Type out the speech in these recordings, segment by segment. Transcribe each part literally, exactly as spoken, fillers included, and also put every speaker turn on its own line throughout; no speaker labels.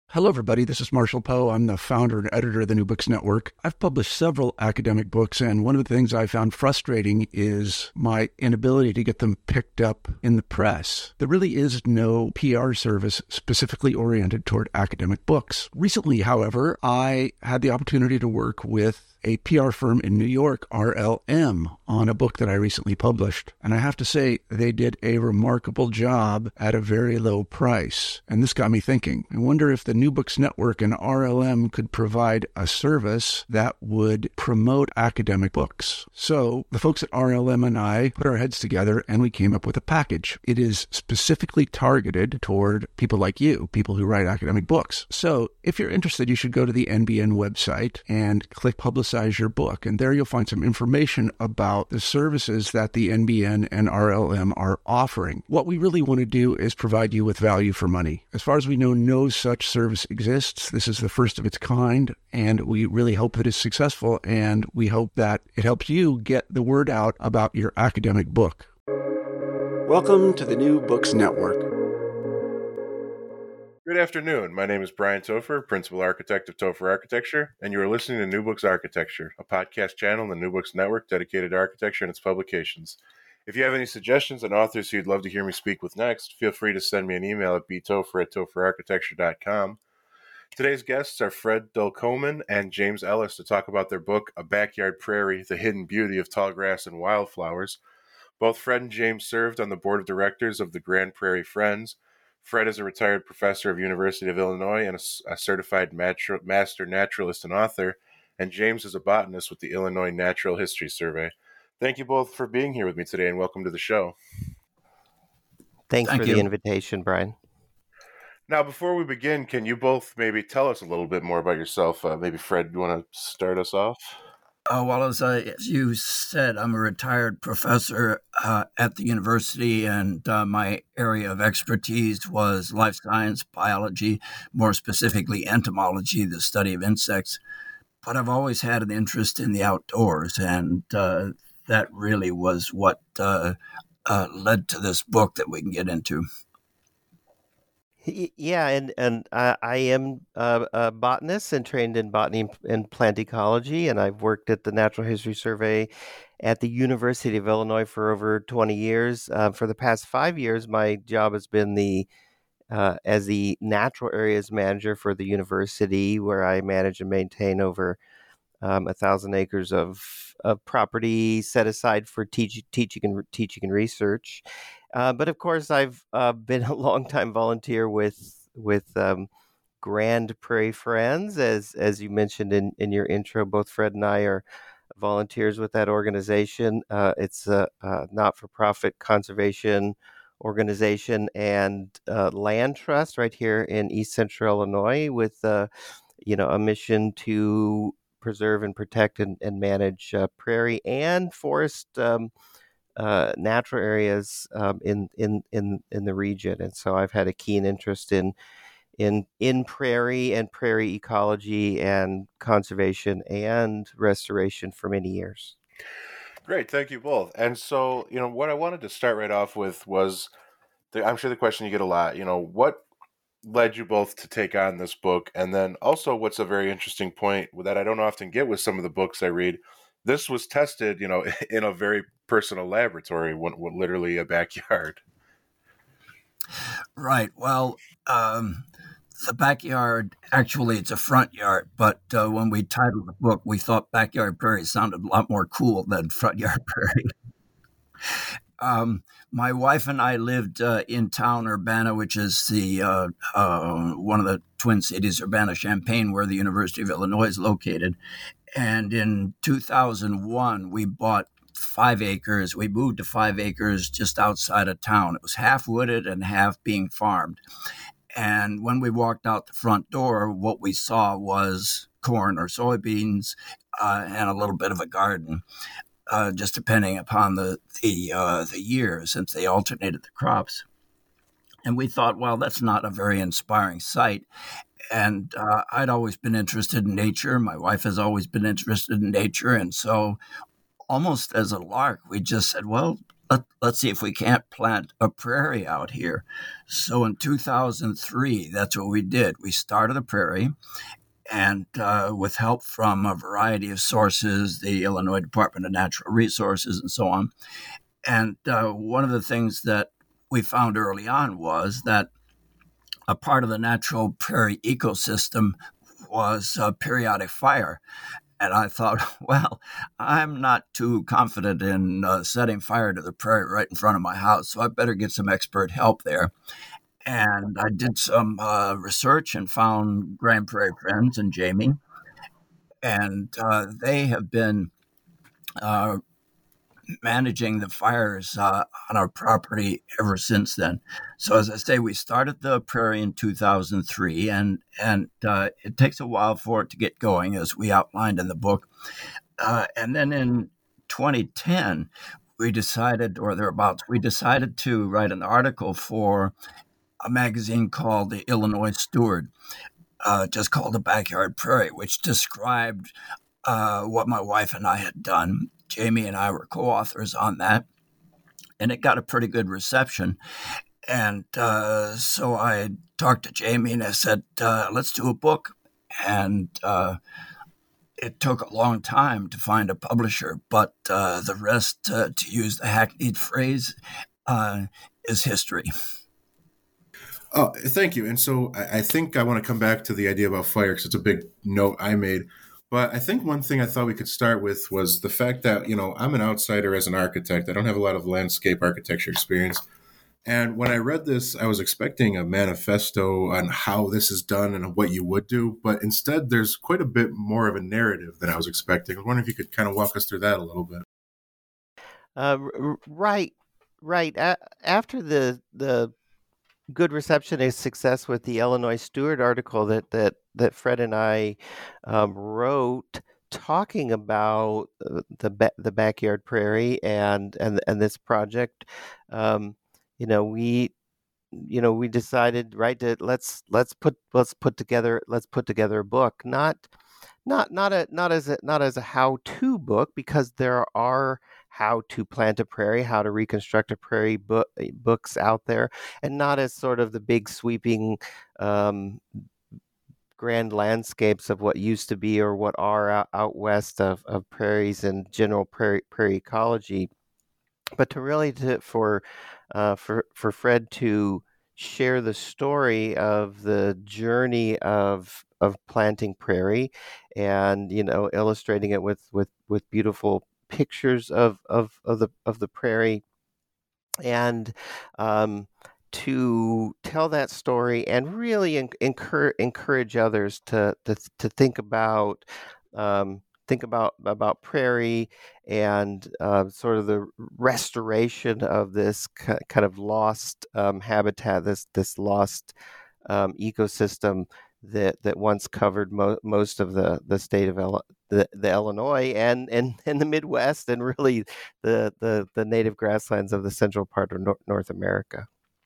Hello, everybody. This is Marshall Poe. I'm the founder and editor of the New Books Network. I've published several academic books, and one of the things I found frustrating is my inability to get them picked up in the press. There really is no P R service specifically oriented toward academic books. Recently, however, I had the opportunity to work with a P R firm in New York, R L M, on a book that I recently published. And I have to say, they did a remarkable job at a very low price. And this got me thinking. I wonder if the New Books Network and R L M could provide a service that would promote academic books. So the folks at R L M and I put our heads together and we came up with a package. It is specifically targeted toward people like you, people who write academic books. So if you're interested, you should go to the N B N website and click Publicize your book. And there you'll find some information about the services that the N B N and R L M are offering. What we really want to do is provide you with value for money. As far as we know, no such service exists. This is the first of its kind, and we really hope that it's successful, and we hope that it helps you get the word out about your academic book. Welcome to the New Books Network.
Good afternoon. My name is Brian Topher, Principal Architect of Topher Architecture, and you are listening to New Books Architecture, a podcast channel in the New Books Network dedicated to architecture and its publications. If you have any suggestions on authors who you'd love to hear me speak with next, feel free to send me an email at b topher at topher architecture dot com. Today's guests are Fred Dulcomen and James Ellis to talk about their book, A Backyard Prairie, The Hidden Beauty of Tall Grass and Wildflowers. Both Fred and James served on the board of directors of the Grand Prairie Friends. Fred is a retired professor of University of Illinois and a, a certified matru- master naturalist and author, and James is a botanist with the Illinois Natural History Survey. Thank you both for being here with me today, and welcome to the show.
Thanks
Thank
for
you.
the invitation, Brian.
Now, before we begin, can you both maybe tell us a little bit more about yourself? Uh, maybe Fred, you want to start us off?
Uh, well, as, I, as you said, I'm a retired professor uh, at the university, and uh, my area of expertise was life science, biology, more specifically entomology, the study of insects. But I've always had an interest in the outdoors, and uh, that really was what uh, uh, led to this book that we can get into.
Yeah, and and uh, I am a, a botanist and trained in botany and plant ecology, and I've worked at the Natural History Survey at the University of Illinois for over twenty years. Uh, for the past five years, my job has been the uh, as the natural areas manager for the university, where I manage and maintain over um, a thousand acres of of property set aside for teach, teaching and teaching and research. Uh, but of course, I've uh, been a longtime volunteer with with um, Grand Prairie Friends, as as you mentioned in, in your intro. Both Fred and I are volunteers with that organization. Uh, it's a, a not-for-profit conservation organization and uh, land trust right here in East Central Illinois, with uh, you know a mission to preserve and protect and, and manage uh, prairie and forest. Um, Uh, natural areas um, in in in in the region, and so I've had a keen interest in in in prairie and prairie ecology and conservation and restoration for many years.
Great, thank you both. And so, you know, what I wanted to start right off with was, the, I'm sure the question you get a lot, you know, what led you both to take on this book? And then also, what's a very interesting point that I don't often get with some of the books I read, this was tested, you know, in a very personal laboratory, one, one, literally a backyard.
Right. Well, um, the backyard, actually, it's a front yard. But uh, when we titled the book, we thought Backyard Prairie sounded a lot more cool than Front Yard Prairie. um, my wife and I lived uh, in town, Urbana, which is the uh, uh, one of the Twin Cities, Urbana-Champaign, where the University of Illinois is located. And in two thousand one, we bought five acres. We moved to five acres just outside of town. It was half wooded and half being farmed. And when we walked out the front door, what we saw was corn or soybeans uh, and a little bit of a garden, uh, just depending upon the the, uh, the year, since they alternated the crops. And we thought, well, that's not a very inspiring sight. And uh, I'd always been interested in nature. My wife has always been interested in nature. And so almost as a lark, we just said, well, let, let's see if we can't plant a prairie out here. So in two thousand three, that's what we did. We started a prairie, and uh, with help from a variety of sources, the Illinois Department of Natural Resources and so on. And uh, one of the things that we found early on was that a part of the natural prairie ecosystem was uh, periodic fire. And I thought, well, I'm not too confident in uh, setting fire to the prairie right in front of my house, so I better get some expert help there. And I did some uh, research and found Grand Prairie Friends and Jamie. And uh, they have been uh, managing the fires uh, on our property ever since then. So as I say, we started the prairie in two thousand three, and and uh, it takes a while for it to get going, as we outlined in the book. Uh, and then in twenty ten, we decided, or thereabouts, we decided to write an article for a magazine called the Illinois Steward, uh, just called The Backyard Prairie, which described uh, what my wife and I had done. Jamie and I were co-authors on that, and it got a pretty good reception. And uh, so I talked to Jamie and I said, uh, let's do a book. And uh, it took a long time to find a publisher, but uh, the rest, uh, to use the hackneyed phrase, uh, is history.
Oh, thank you. And so I, I think I want to come back to the idea about fire, because it's a big note I made. But I think one thing I thought we could start with was the fact that, you know, I'm an outsider as an architect. I don't have a lot of landscape architecture experience. And when I read this, I was expecting a manifesto on how this is done and what you would do. But instead, there's quite a bit more of a narrative than I was expecting. I was wondering if you could kind of walk us through that a little bit.
Uh, r- right, right. A- after the the good reception and success with the Illinois Steward article that that that Fred and I um, wrote, talking about uh, the ba- the backyard prairie and and and this project, um, you know, we you know we decided, right, to let's let's put let's put together let's put together a book, not not not a not as a not as a how-to book, because there are how to plant a prairie, how to reconstruct a prairie book, books out there, and not as sort of the big sweeping um, grand landscapes of what used to be or what are out, out west of, of prairies and general prairie, prairie ecology, but to really to, for uh, for for Fred to share the story of the journey of of planting prairie, and you know illustrating it with with with beautiful pictures of of of the of the prairie, and um, to tell that story and really en- encourage encourage others to to to think about um, think about about prairie and uh, sort of the restoration of this ki- kind of lost um, habitat, this this lost um, ecosystem that that once covered mo- most of the the state of El- the, the Illinois and, and and the Midwest, and really the the the native grasslands of the central part of Nor- North America.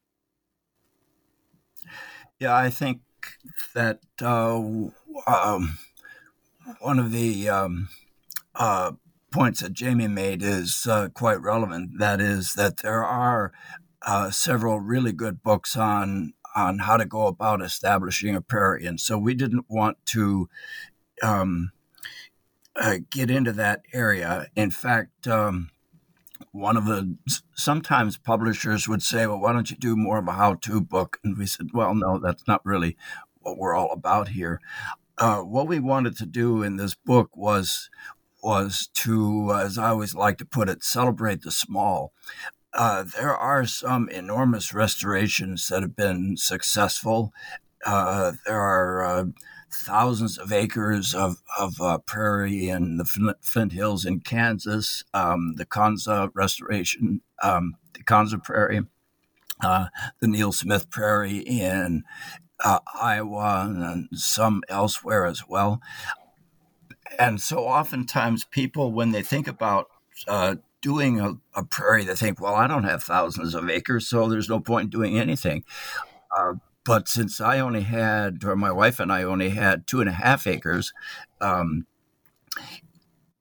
Yeah, I think that uh, um, one of the um, uh, points that Jamie made is uh, quite relevant. That is that there are uh, several really good books on on how to go about establishing a prairie, and so we didn't want to um, uh, get into that area. In fact, um, one of the sometimes publishers would say, "Well, why don't you do more of a how-to book?" And we said, "Well, no, that's not really what we're all about here. Uh, what we wanted to do in this book was was to, as I always like to put it, celebrate the small." Uh, there are some enormous restorations that have been successful. Uh, there are uh, thousands of acres of, of uh, prairie in the Flint, Flint Hills in Kansas, um, the Konza restoration, um, the Konza Prairie, uh, the Neil Smith Prairie in uh, Iowa, and some elsewhere as well. And so oftentimes people, when they think about uh, doing a, a prairie, they think, well, I don't have thousands of acres, so there's no point in doing anything. Uh, but since I only had, or my wife and I only had two and a half acres, um,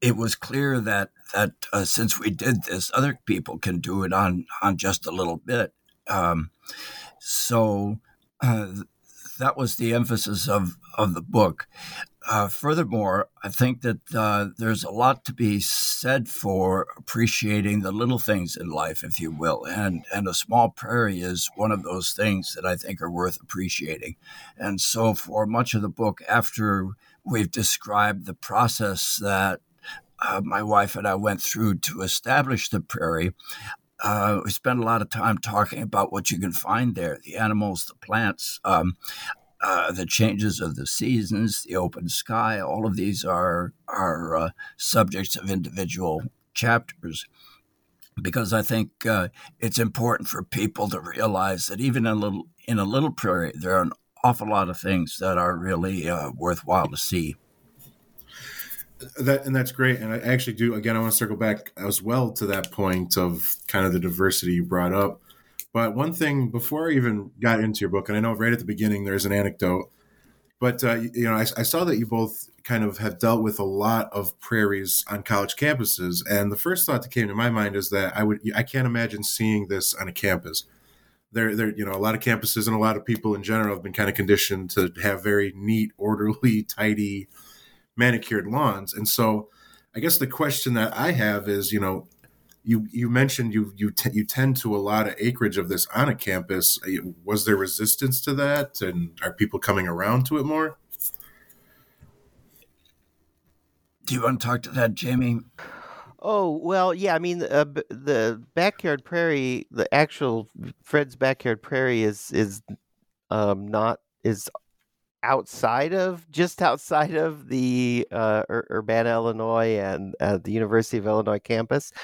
it was clear that that uh, since we did this, other people can do it on on just a little bit. Um, so uh, that was the emphasis of of the book. Uh, furthermore, I think that uh, there's a lot to be said for appreciating the little things in life, if you will. And, and a small prairie is one of those things that I think are worth appreciating. And so for much of the book, after we've described the process that uh, my wife and I went through to establish the prairie, uh, we spent a lot of time talking about what you can find there, the animals, the plants, um, Uh, the changes of the seasons, the open sky, all of these are are uh, subjects of individual chapters, because I think uh, it's important for people to realize that even in a little in a little prairie, there are an awful lot of things that are really uh, worthwhile to see.
That and that's great. And I actually do. Again, I want to circle back as well to that point of kind of the diversity you brought up. But one thing before I even got into your book, and I know right at the beginning there's an anecdote, but uh, you know, I, I saw that you both kind of have dealt with a lot of prairies on college campuses, and the first thought that came to my mind is that I would I can't imagine seeing this on a campus. There, there, you know, a lot of campuses and a lot of people in general have been kind of conditioned to have very neat, orderly, tidy, manicured lawns, and so I guess the question that I have is, you know. You you mentioned you you t- you tend to a lot of acreage of this on a campus. Was there resistance to that, and are people coming around to it more?
Do you want to talk to that, Jamie?
Oh, well, yeah. I mean, uh, b- the backyard prairie, the actual Fred's backyard prairie is is um, not is outside of just outside of the uh, Ur- Urbana, Illinois, and uh, the University of Illinois campus.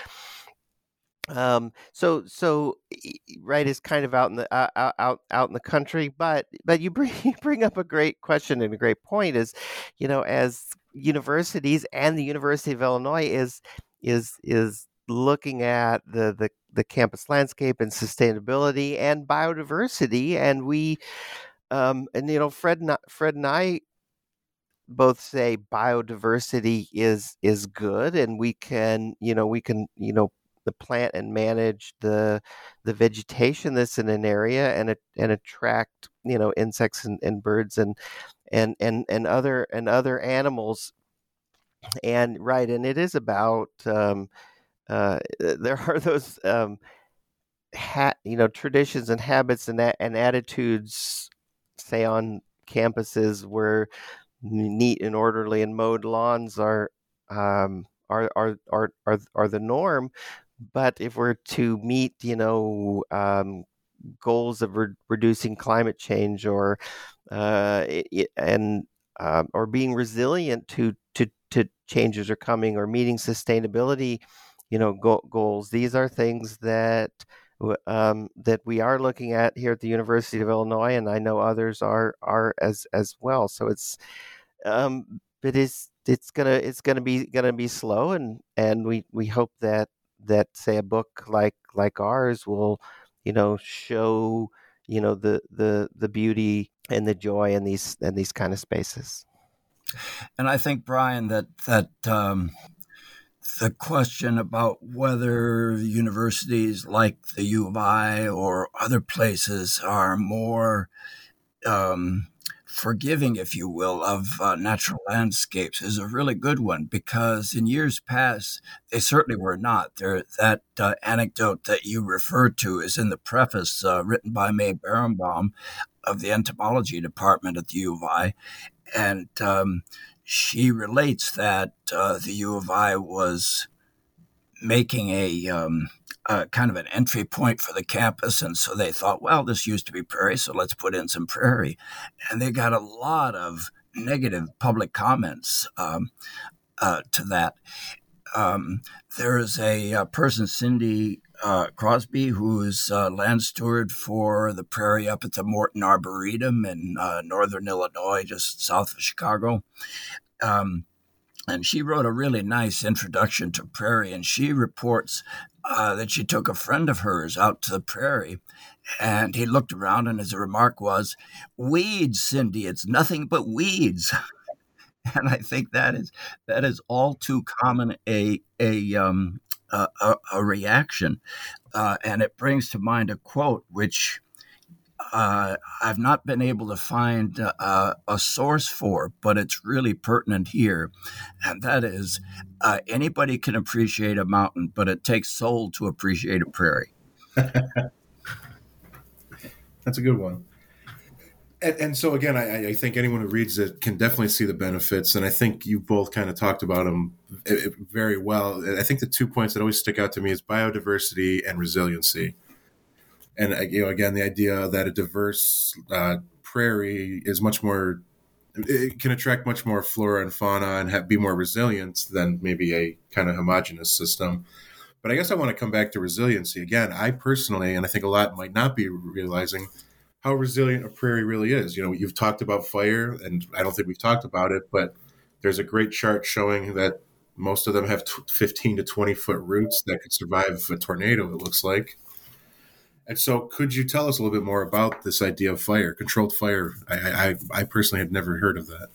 Um, so, so y- y- right is kind of out in the uh, out out out in the country, but but you bring you bring up a great question and a great point is, you know, as universities and the University of Illinois is is is looking at the the the campus landscape and sustainability and biodiversity, and we um and you know Fred and I, Fred and I both say biodiversity is is good, and we can you know we can you know the plant and manage the the vegetation that's in an area, and it and attract you know insects and, and birds and and and and other and other animals. And right, and it is about um uh there are those um ha- you know traditions and habits and a- and attitudes, say on campuses where neat and orderly and mowed lawns are um, are, are are are are the norm. But if we're to meet, you know, um, goals of re- reducing climate change, or uh, i- and um, or being resilient to to to changes are coming, or meeting sustainability, you know, go- goals. These are things that w- um, that we are looking at here at the University of Illinois, and I know others are are as as well. So it's um, but it's it's gonna it's gonna be gonna be slow, and and we we hope that that say a book like like ours will, you know, show you know the the the beauty and the joy in these in these kind of spaces.
And I think, Brian, that that um, the question about whether universities like the U of I or other places are more um, forgiving, if you will, of uh, natural landscapes is a really good one, because in years past, they certainly were not. There, that uh, anecdote that you referred to is in the preface uh, written by May Berenbaum of the entomology department at the U of I. And um, she relates that uh, the U of I was making a um, uh, kind of an entry point for the campus. And so they thought, well, this used to be prairie, so let's put in some prairie. And they got a lot of negative public comments um, uh, to that. Um, there is a, a person, Cindy uh, Crosby, who is uh, land steward for the prairie up at the Morton Arboretum in uh, northern Illinois, just south of Chicago. Um, and she wrote a really nice introduction to prairie, and she reports uh, that she took a friend of hers out to the prairie, and he looked around, and his remark was, "Weeds, Cindy, it's nothing but weeds." and I think that is that is all too common a a um, a, a, a reaction, uh, and it brings to mind a quote which uh, I've not been able to find uh, a source for, but it's really pertinent here, and that is, uh, anybody can appreciate a mountain, but it takes soul to appreciate a prairie.
That's a good one. And, and so again, I, I think anyone who reads it can definitely see the benefits, and I think you both kind of talked about them very well. I think the two points that always stick out to me is biodiversity and resiliency. And you know, again, the idea that a diverse uh, prairie is much more, it can attract much more flora and fauna and have, be more resilient than maybe a kind of homogeneous system. But I guess I want to come back to resiliency again. I personally, and I think a lot might not be realizing how resilient a prairie really is. You know, you've talked about fire, and I don't think we've talked about it, but there's a great chart showing that most of them have fifteen to twenty foot roots that could survive a tornado, it looks like. And so could you tell us a little bit more about this idea of fire, controlled fire? I, I, I personally had never heard of that.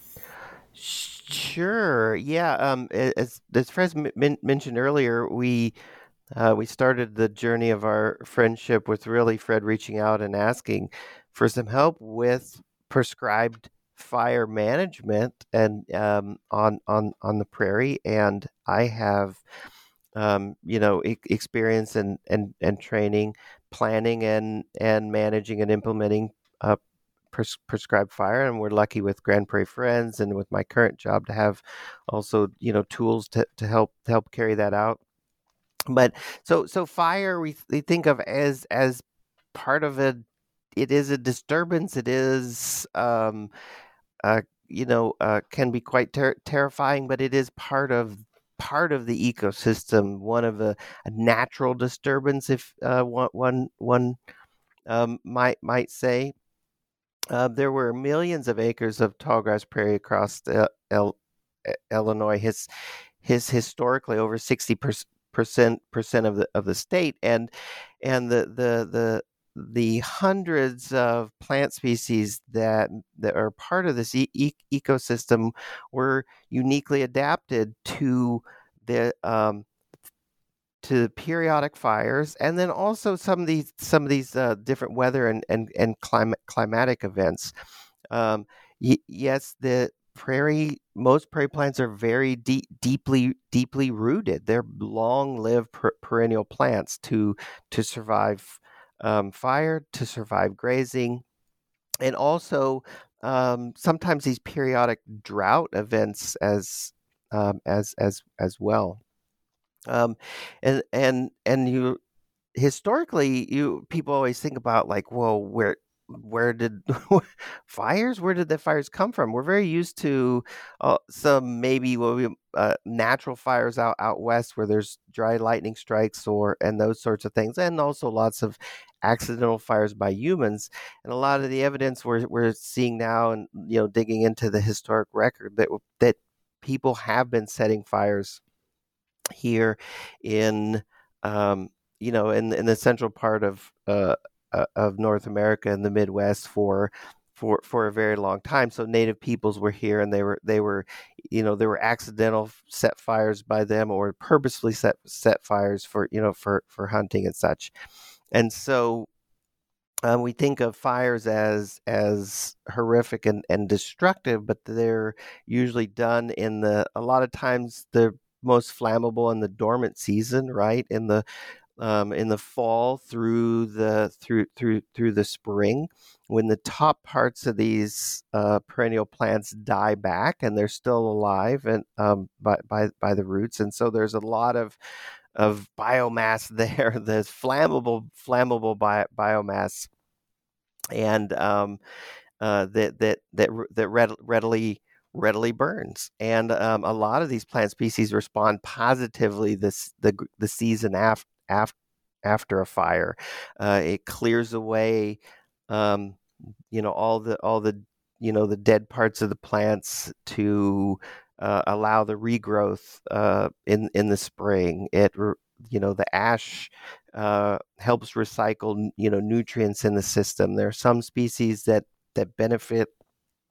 Sure. Yeah. Um, as, as Fred m- mentioned earlier, we Uh, we started the journey of our friendship with really Fred reaching out and asking for some help with prescribed fire management and um, on on on the prairie. And I have, um, you know, e- experience and and and training, planning and and managing and implementing uh, pres- prescribed fire. And we're lucky with Grand Prairie Friends and with my current job to have also, you know, tools to to help to help carry that out. But so so fire we, we think of as as part of a, it is a disturbance. It is um uh you know uh can be quite ter- terrifying, but it is part of part of the ecosystem, one of a, a natural disturbance, if uh one one one um might might say. Uh, there were millions of acres of tallgrass prairie across the El- Illinois. His his historically over sixty percent percent of the of the state, and and the the the the hundreds of plant species that that are part of this e- e- ecosystem were uniquely adapted to the um, to periodic fires, and then also some of these some of these uh, different weather and and and climate climatic events. Um, y- yes, the prairie most prairie plants are very deep, deeply deeply rooted. They're long-lived per- perennial plants to to survive um, fire, to survive grazing, and also um, sometimes these periodic drought events as um, as as as well. Um, and and and you historically, you people always think about like, well, where where did fires? Where did the fires come from? We're very used to uh, some maybe what we uh, natural fires out out west where there's dry lightning strikes or and those sorts of things, and also lots of accidental fires by humans. And a lot of the evidence we're we're seeing now, and you know, digging into the historic record that that people have been setting fires here in um, you know in in the central part of uh, uh, of North America and the Midwest for for for a very long time. So native peoples were here, and they were they were you know there were accidental set fires by them or purposefully set set fires for you know for for hunting and such. And so um, we think of fires as as horrific and, and destructive, but they're usually done in the a lot of times the most flammable in the dormant season, right? In the um, in the fall through the through through through the spring, when the top parts of these uh, perennial plants die back and they're still alive and um, by by by the roots, and so there's a lot of of biomass there. There's flammable flammable bio, biomass and um, uh, that that that that readily readily burns. And um, a lot of these plant species respond positively this the the season after after after a fire. Uh, it clears away, um, you know, all the all the you know the dead parts of the plants to uh, allow the regrowth uh, in in the spring. It you know the ash uh, helps recycle you know nutrients in the system. There are some species that that benefit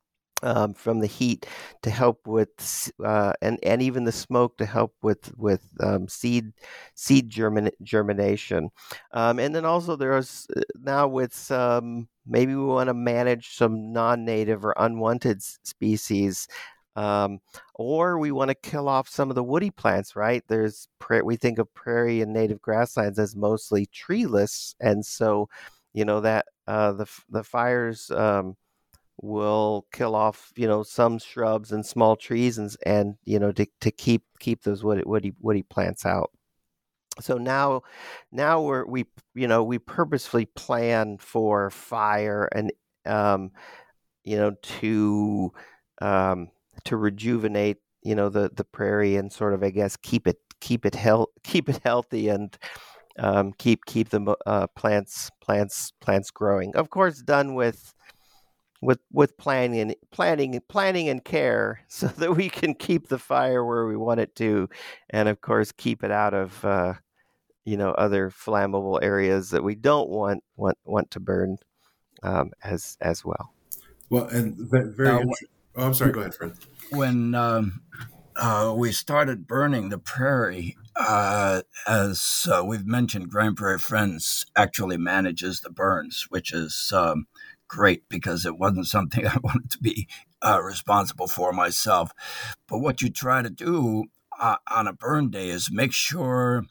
um, from the heat to help with, uh, and and even the smoke to help with with um, seed seed germin- germination. Um, and then also there's uh, now with some, maybe we want to manage some non-native or unwanted s- species. Um, or we want to kill off some of the woody plants, right? There's pra- we think of prairie and native grasslands as mostly treeless, and so you know that uh, the f- the fires um, will kill off, you know, some shrubs and small trees, and and you know to, to keep keep those woody woody woody plants out. So now now we're we you know we purposefully plan for fire and um you know to um to rejuvenate, you know, the the prairie, and sort of, I guess, keep it keep it health keep it healthy, and um keep keep the uh plants plants plants growing, of course, done with with with planning and planning planning and care, so that we can keep the fire where we want it to, and of course keep it out of uh, you know other flammable areas that we don't want want want to burn, um, as as well.
Well, and ve- very
Uh,
interesting. Oh, I'm sorry. Go ahead, Fred.
when um, uh, we started burning the prairie, uh, as uh, we've mentioned, Grand Prairie Friends actually manages the burns, which is um, great because it wasn't something I wanted to be uh, responsible for myself. But what you try to do uh, on a burn day is make sure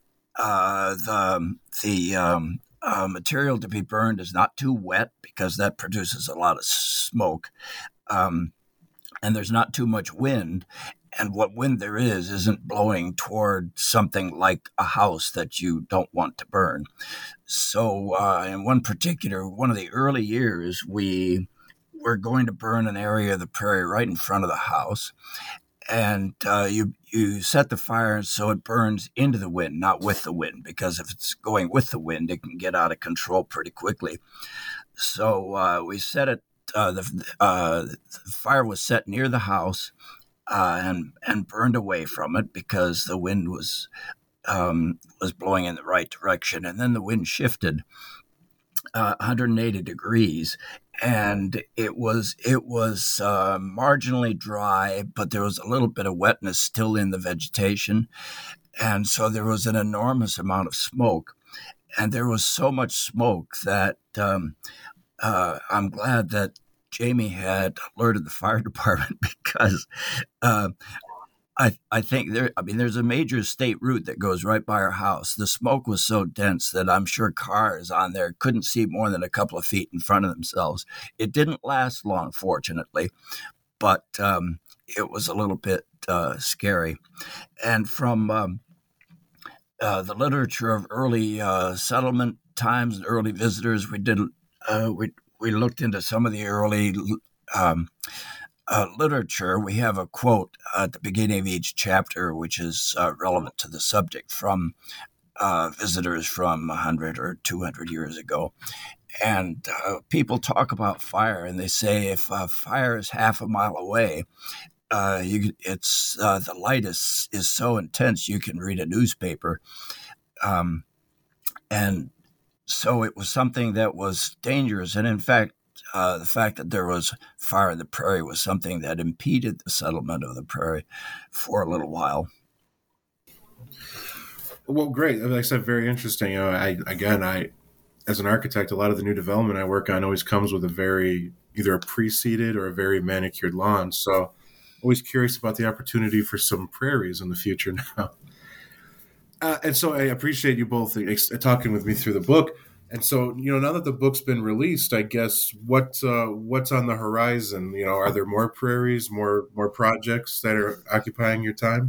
uh, the the um, uh, material to be burned is not too wet, because that produces a lot of smoke. Um, and there's not too much wind. And what wind there is isn't blowing toward something like a house that you don't want to burn. So, uh, in one particular, one of the early years, we were going to burn an area of the prairie right in front of the house. And uh, you you set the fire so it burns into the wind, not with the wind, because if it's going with the wind, it can get out of control pretty quickly. So uh, we set it. Uh, the, uh, the fire was set near the house, uh, and and burned away from it because the wind was um, was blowing in the right direction. And then the wind shifted uh, one hundred eighty degrees, and it was it was uh, marginally dry, but there was a little bit of wetness still in the vegetation, and so there was an enormous amount of smoke. And there was so much smoke that um, uh, I'm glad that Jamie had alerted the fire department, because uh, I I think there I mean there's a major state route that goes right by our house. The smoke was so dense that I'm sure cars on there couldn't see more than a couple of feet in front of themselves. It didn't last long, fortunately, but um, it was a little bit uh, scary. And from um, uh, the literature of early uh, settlement times and early visitors, we did uh, we we looked into some of the early um, uh, literature. We have a quote at the beginning of each chapter, which is uh, relevant to the subject, from uh, visitors from one hundred or two hundred years ago. And uh, people talk about fire, and they say if uh, fire is half a mile away, uh, you, it's uh, the light is is so intense you can read a newspaper. Um, and so it was something that was dangerous. And in fact, uh, the fact that there was fire in the prairie was something that impeded the settlement of the prairie for a little while.
Well, great. Like I said, very interesting. You know, I again, I as an architect, a lot of the new development I work on always comes with a very either a pre-seeded or a very manicured lawn. So, always curious about the opportunity for some prairies in the future now. Uh, and so, I appreciate you both ex- talking with me through the book. And so, you know, now that the book's been released, I guess what uh, what's on the horizon? You know, are there more prairies, more more projects that are occupying your time?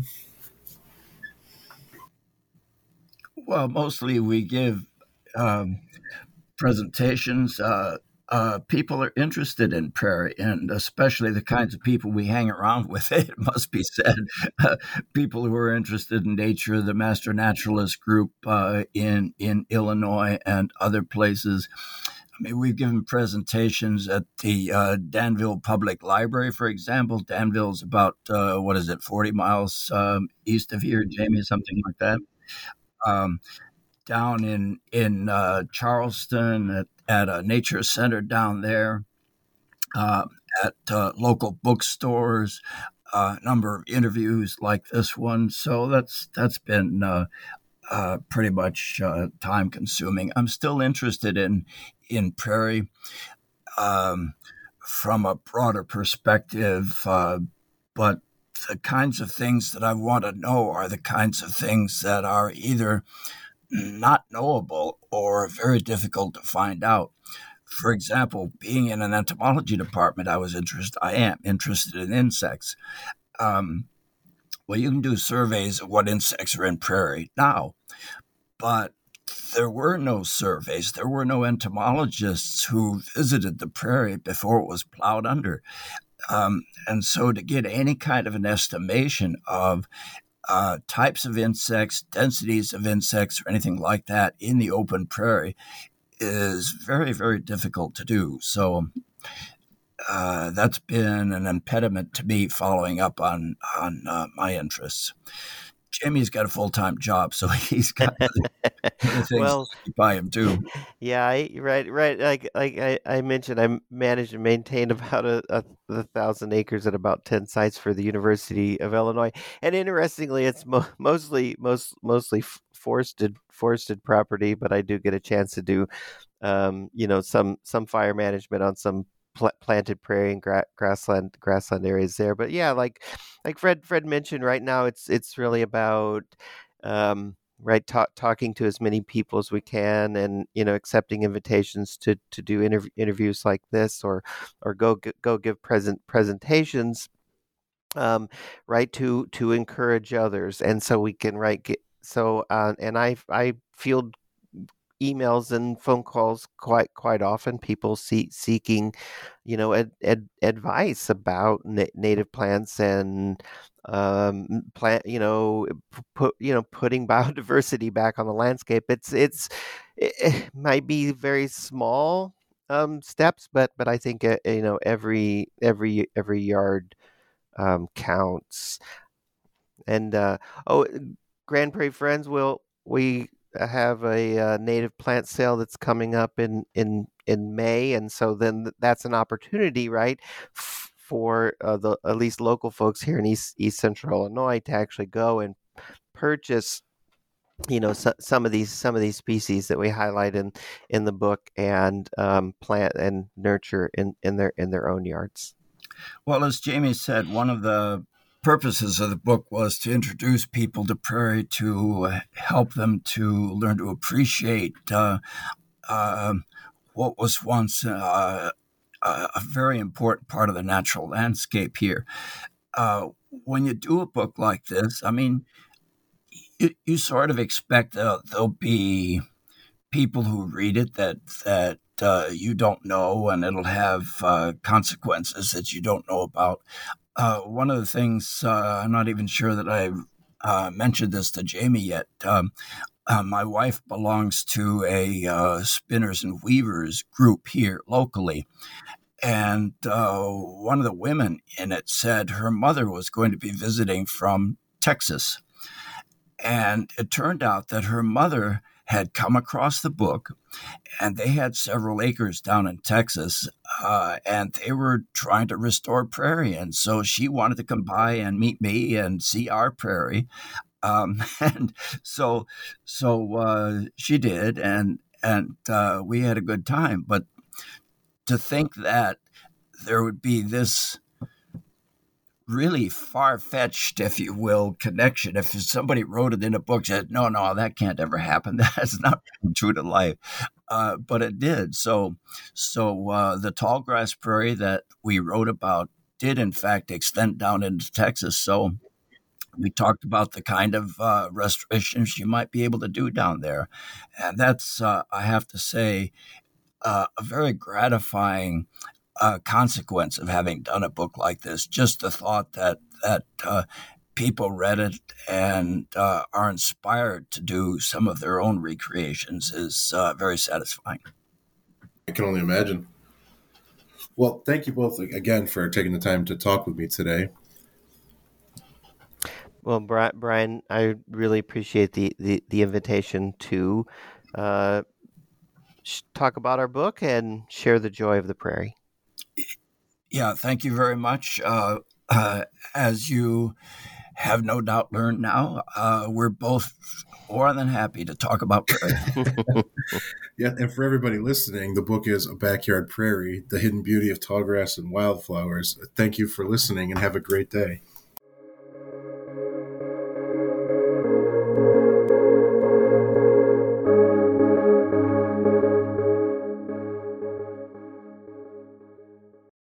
Well, mostly we give um, presentations. Uh, uh, people are interested in prairie, and especially the kinds of people we hang around with. It must be said, uh, people who are interested in nature, the Master Naturalist Group uh, in in Illinois and other places. I mean, we've given presentations at the uh, Danville Public Library, for example. Danville is about uh, what is it, forty miles um, east of here, Jamie, something like that. Um, down in in uh, Charleston at, at a nature center down there, uh, at uh, local bookstores, a uh, number of interviews like this one. So that's that's been uh, uh, pretty much uh, time consuming. I'm still interested in in prairie um, from a broader perspective, uh, but the kinds of things that I want to know are the kinds of things that are either not knowable or very difficult to find out. For example, being in an entomology department, I was interested. I am interested in insects. Um, well, you can do surveys of what insects are in prairie now, but there were no surveys. There were no entomologists who visited the prairie before it was plowed under. Um, and so to get any kind of an estimation of uh, types of insects, densities of insects, or anything like that in the open prairie is very, very difficult to do. So uh, that's been an impediment to me following up on, on uh, my interests. Jamie's got a full-time job, so he's got other things
Well,
to keep by him too.
yeah, I, right, right. Like, like I, I mentioned, I manage and maintain about a, a, a thousand acres at about ten sites for the University of Illinois. And interestingly, it's mo- mostly, most, mostly forested, forested property. But I do get a chance to do, um, you know, some, some fire management on some pl- planted prairie and gra- grassland, grassland areas there. But yeah, like, like Fred, Fred mentioned, right now it's, it's really about, um, right ta- talking to as many people as we can, and you know accepting invitations to to do interv- interviews like this, or or go go give present presentations, um, right to to encourage others, and so we can right get so uh, and I I field emails and phone calls quite quite often, people see, seeking you know ed, ed, advice about na- native plants, and um plant you know put you know putting biodiversity back on the landscape. It's it's it, it might be very small um steps, but but I think uh, you know every every every yard um counts. And uh oh, Grand Prairie Friends, will we have a uh, native plant sale that's coming up in in in May, and so then th- that's an opportunity, right, f- for uh, the at least local folks here in East East Central Illinois to actually go and purchase, you know, so, some of these some of these species that we highlight in in the book, and um, plant and nurture in in their in their own yards.
Well, as Jamie said, one of the purposes of the book was to introduce people to prairie, to help them to learn to appreciate uh, uh, what was once uh, a very important part of the natural landscape here. Uh, when you do a book like this, I mean, you, you sort of expect uh, there'll be people who read it that that uh, you don't know, and it'll have uh, consequences that you don't know about. Uh, one of the things, uh, I'm not even sure that I uh, mentioned this to Jamie yet. Um, uh, my wife belongs to a uh, spinners and weavers group here locally. And uh, one of the women in it said her mother was going to be visiting from Texas. And it turned out that her mother had come across the book, and they had several acres down in Texas, uh, and they were trying to restore prairie. And so she wanted to come by and meet me and see our prairie. Um, and so so uh, she did, and, and uh, we had a good time. But to think that there would be this really far-fetched, if you will, connection. If somebody wrote it in a book, said, no, no, that can't ever happen. That's not true to life. Uh, but it did. So so uh, the tall grass prairie that we wrote about did, in fact, extend down into Texas. So we talked about the kind of uh, restorations you might be able to do down there. And that's, uh, I have to say, uh, a very gratifying Uh, consequence of having done a book like this. Just the thought that that uh, people read it and uh, are inspired to do some of their own recreations is uh, very satisfying.
I can only imagine. Well, thank you both again for taking the time to talk with me today.
Well, Brian, I really appreciate the, the, the invitation to uh, talk about our book and share the joy of the prairie.
Yeah, thank you very much. Uh, uh, as you have no doubt learned now, uh, we're both more than happy to talk about prairie.
Yeah, and for everybody listening, the book is A Backyard Prairie, The Hidden Beauty of Tallgrass and Wildflowers. Thank you for listening and have a great day.